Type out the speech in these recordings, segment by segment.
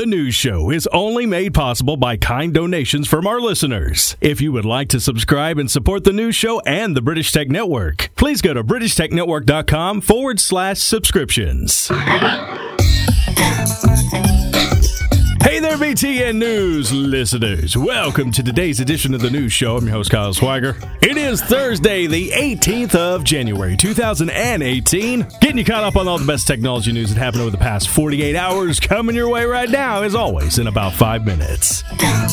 The news show is only made possible by kind donations from our listeners. If you would like to subscribe and support the news show and the British Tech Network, please go to BritishTechNetwork.com/subscriptions. Hey there, BTN News listeners. Welcome to today's edition of the news show. I'm your host, Kyle Swagger. It is Thursday, the 18th of January, 2018. Getting you caught up on all the best technology news that happened over the past 48 hours. Coming your way right now, as always, in about 5 minutes.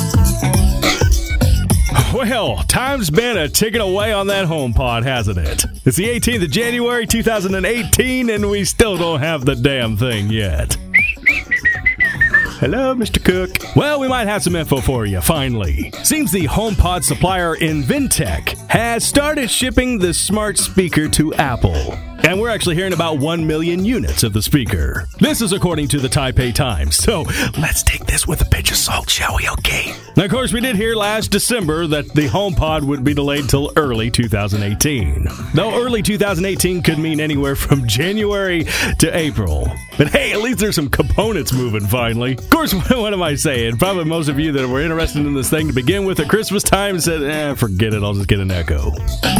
Well, time's been a ticking away on that HomePod, hasn't it? It's the 18th of January, 2018, and we still don't have the damn thing yet. Hello, Mr. Cook. Well, we might have some info for you, finally. Seems the HomePod supplier Inventec has started shipping the smart speaker to Apple. And we're actually hearing about 1 million units of the speaker. This is according to the Taipei Times. So let's take this with a pinch of salt, shall we? Okay. Now, of course, we did hear last December that the HomePod would be delayed till early 2018. Though early 2018 could mean anywhere from January to April. But hey, at least there's some components moving finally. Of course, what am I saying? Probably most of you that were interested in this thing to begin with at Christmas time said, forget it, I'll just get an Echo.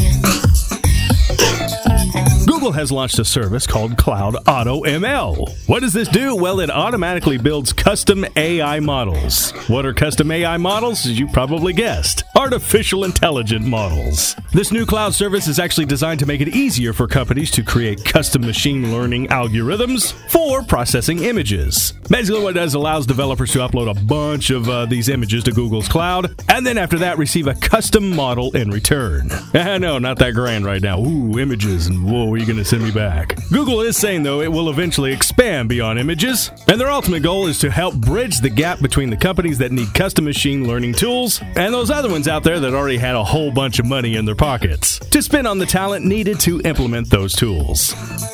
Google has launched a service called Cloud Auto ML. What does this do? Well, it automatically builds custom AI models. What are custom AI models? As you probably guessed, artificial intelligent models. This new cloud service is actually designed to make it easier for companies to create custom machine learning algorithms for processing images. Basically, what it does allows developers to upload a bunch of these images to Google's cloud, and then after that receive a custom model in return. No, not that grand right now. Ooh, images, and whoa, are you going to send me back? Google is saying, though, it will eventually expand beyond images, and their ultimate goal is to help bridge the gap between the companies that need custom machine learning tools and those other ones out there that already had a whole bunch of money in their pockets to spend on the talent needed to implement those tools.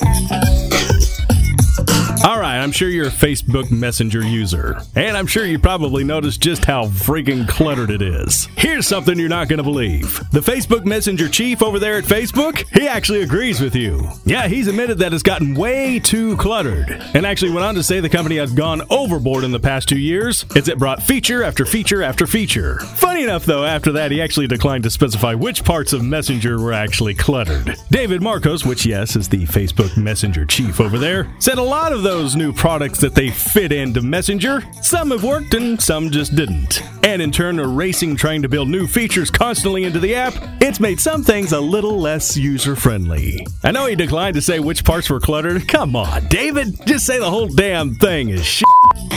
All right, I'm sure you're a Facebook Messenger user, and I'm sure you probably noticed just how freaking cluttered it is. Here's something you're not going to believe. The Facebook Messenger chief over there at Facebook, he actually agrees with you. Yeah, he's admitted that it's gotten way too cluttered, and actually went on to say the company has gone overboard in the past 2 years as it brought feature after feature after feature. Funny enough, though, after that, he actually declined to specify which parts of Messenger were actually cluttered. David Marcos, which, yes, is the Facebook Messenger chief over there, said a lot of those new products that they fit into Messenger, some have worked and some just didn't. And in turn, are racing trying to build new features constantly into the app. It's made some things a little less user-friendly. I know he declined to say which parts were cluttered. Come on, David, just say the whole damn thing is shit.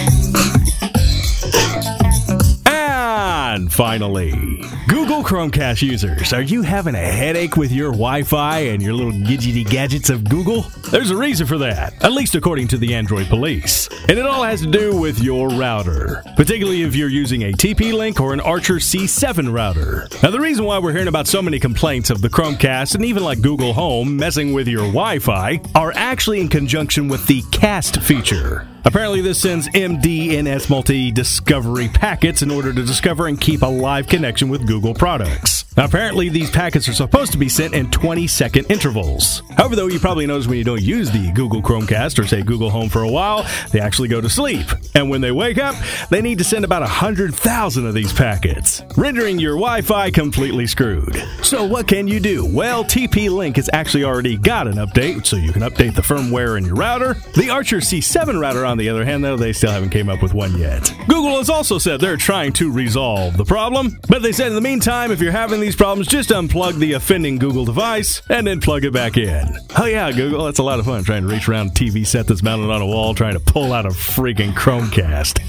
And finally, Google Chromecast users, are you having a headache with your Wi-Fi and your little gidgety gadgets of Google? There's a reason for that, at least according to the Android police. And it all has to do with your router, particularly if you're using a TP-Link or an Archer C7 router. Now, the reason why we're hearing about so many complaints of the Chromecast and even like Google Home messing with your Wi-Fi are actually in conjunction with the Cast feature. Apparently, this sends MDNS multi-discovery packets in order to discover and keep a live connection with Google products. Now, apparently, these packets are supposed to be sent in 20-second intervals. However, though, you probably notice when you don't use the Google Chromecast or, say, Google Home for a while, they actually go to sleep. And when they wake up, they need to send about 100,000 of these packets, rendering your Wi-Fi completely screwed. So what can you do? Well, TP-Link has actually already got an update, so you can update the firmware in your router. The Archer C7 router, on the other hand, though, they still haven't came up with one yet. Google has also said they're trying to resolve the problem, but they said in the meantime, if you're having these problems, just unplug the offending Google device and then plug it back in. Oh yeah, Google, that's a lot of fun trying to reach around a TV set that's mounted on a wall trying to pull out a freaking Chromecast.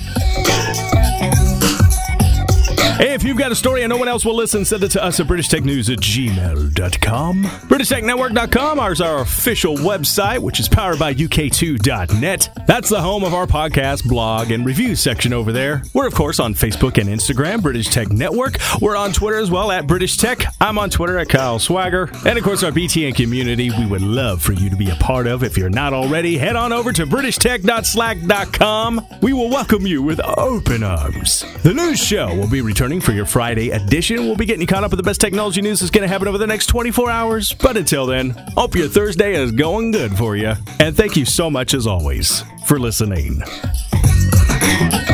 Hey, if you've got a story and no one else will listen, send it to us at BritishTechNews@gmail.com. BritishTechNetwork.com is our official website, which is powered by UK2.net. That's the home of our podcast, blog, and review section over there. We're, of course, on Facebook and Instagram, British Tech Network. We're on Twitter as well, at British Tech. I'm on Twitter at Kyle Swagger. And, of course, our BTN community we would love for you to be a part of. If you're not already, head on over to BritishTech.slack.com. We will welcome you with open arms. The news show will be returning for your Friday edition. We'll be getting you caught up with the best technology news that's going to happen over the next 24 hours. But until then, hope your Thursday is going good for you. And thank you so much, as always, for listening.